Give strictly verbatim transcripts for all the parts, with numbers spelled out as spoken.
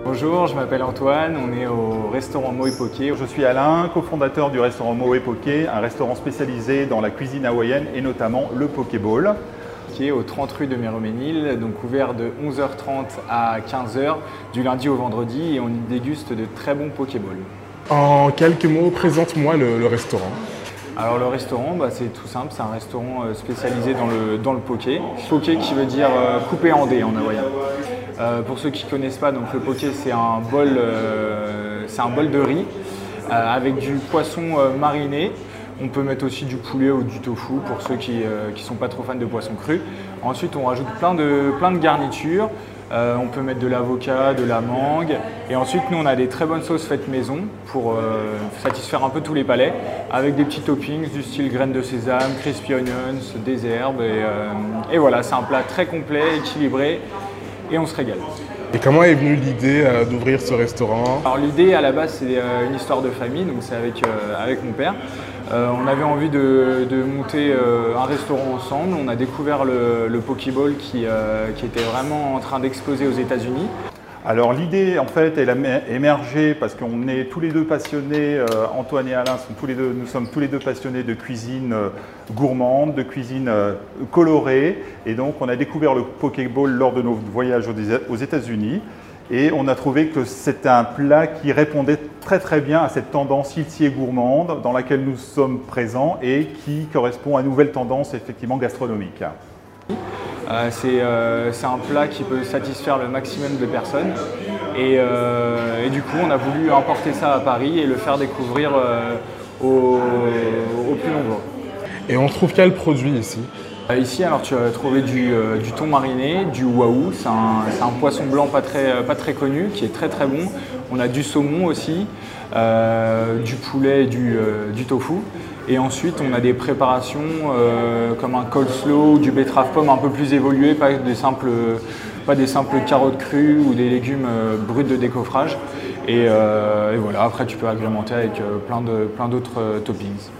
Bonjour, je m'appelle Antoine, on est au restaurant Moe Poké. Je suis Alain, cofondateur du restaurant Moe Poké, un restaurant spécialisé dans la cuisine hawaïenne et notamment le Pokéball. Qui est au trente rue de Méroménil, donc ouvert de onze heures trente à quinze heures du lundi au vendredi et on y déguste de très bons Pokéballs. En quelques mots, présente-moi le, le restaurant. Alors le restaurant, bah, c'est tout simple, c'est un restaurant spécialisé dans le, dans le poké. Poké qui veut dire euh, coupé en dés en hawaïen. Euh, pour ceux qui ne connaissent pas, donc le poké c'est un bol, euh, c'est un bol de riz euh, avec du poisson euh, mariné. On peut mettre aussi du poulet ou du tofu pour ceux qui ne euh, sont pas trop fans de poisson cru. Ensuite, on rajoute plein de, plein de garnitures. Euh, on peut mettre de l'avocat, de la mangue. Et ensuite, nous, on a des très bonnes sauces faites maison pour euh, satisfaire un peu tous les palais, avec des petits toppings du style graines de sésame, crispy onions, des herbes. Et, euh, et voilà, c'est un plat très complet, équilibré et on se régale. Et comment est venue l'idée euh, d'ouvrir ce restaurant? Alors l'idée à la base c'est euh, une histoire de famille, donc c'est avec, euh, avec mon père. Euh, on avait envie de, de monter euh, un restaurant ensemble. On a découvert le, le Pokéball qui, euh, qui était vraiment en train d'exploser aux États-Unis. Alors l'idée en fait elle a émergé parce qu'on est tous les deux passionnés, euh, Antoine et Alain sont tous les deux, nous sommes tous les deux passionnés de cuisine euh, gourmande, de cuisine euh, colorée, et donc on a découvert le Pokéball lors de nos voyages aux États-Unis et on a trouvé que c'était un plat qui répondait très très bien à cette tendance healthy et gourmande dans laquelle nous sommes présents et qui correspond à une nouvelle tendance effectivement gastronomique. Euh, c'est euh, un plat qui peut satisfaire le maximum de personnes et, euh, et du coup on a voulu importer ça à Paris et le faire découvrir euh, aux, aux plus nombreux. Et on trouve quel produit ici? Ici, alors tu vas trouver du, euh, du thon mariné, du wahou, c'est un, un poisson blanc pas très, pas très connu, qui est très très bon. On a du saumon aussi, euh, du poulet et du, euh, du tofu. Et ensuite, on a des préparations euh, comme un coleslaw ou du betterave pomme un peu plus évolué, pas des simples, pas des simples carottes crues ou des légumes euh, bruts de décoffrage. Et, euh, et voilà, après tu peux agrémenter avec euh, plein de, plein d'autres euh, toppings.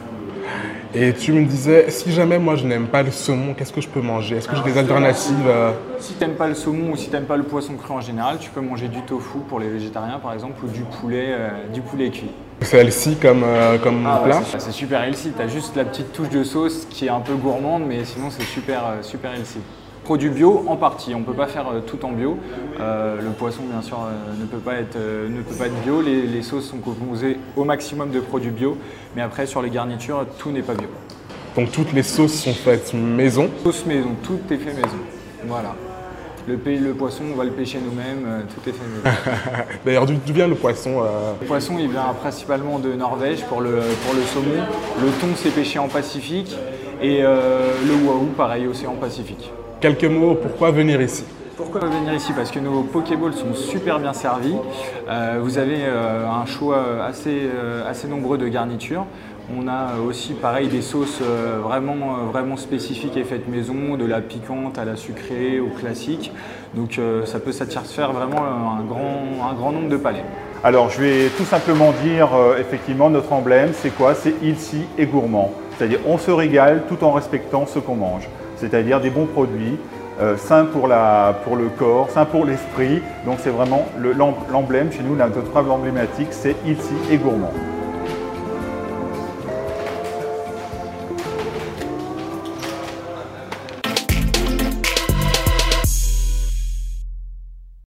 Et tu me disais, si jamais moi je n'aime pas le saumon, qu'est-ce que je peux manger? Est-ce que j'ai des alternatives? Si tu n'aimes pas le saumon ou si tu n'aimes pas le poisson cru en général, tu peux manger du tofu pour les végétariens par exemple ou du poulet, euh, du poulet cuit. C'est healthy comme, euh, comme ah, plat? Ouais, c'est super healthy, tu as juste la petite touche de sauce qui est un peu gourmande mais sinon c'est super, euh, super healthy. Produit bio en partie, on ne peut pas faire euh, tout en bio. Euh, le poisson bien sûr euh, ne, peut pas être, euh, ne peut pas être bio, les, les sauces sont composées au maximum de produits bio, mais après sur les garnitures, tout n'est pas bio. Donc toutes les sauces sont faites maison? Sauce maison, tout est fait maison, voilà. Le, le poisson, on va le pêcher nous-mêmes, euh, tout est fait maison. D'ailleurs, d'où vient le poisson euh... Le poisson, il vient principalement de Norvège pour le, pour le saumon. Le thon, c'est pêché en Pacifique et euh, le wahou, pareil, aussi en Pacifique. Quelques mots, pourquoi venir ici? Pourquoi venir ici? Parce que nos Pokéballs sont super bien servis. Euh, vous avez euh, un choix assez, euh, assez nombreux de garnitures. On a aussi pareil des sauces euh, vraiment, euh, vraiment spécifiques et faites maison, de la piquante à la sucrée au classique. Donc euh, ça peut satisfaire vraiment un grand, un grand nombre de palais. Alors je vais tout simplement dire euh, effectivement notre emblème, c'est quoi? C'est healthy et gourmand. C'est-à-dire on se régale tout en respectant ce qu'on mange. C'est-à-dire des bons produits, euh, sains pour, la, pour le corps, sains pour l'esprit. Donc c'est vraiment l'emblème chez nous, notre emblème emblématique, c'est healthy et gourmand.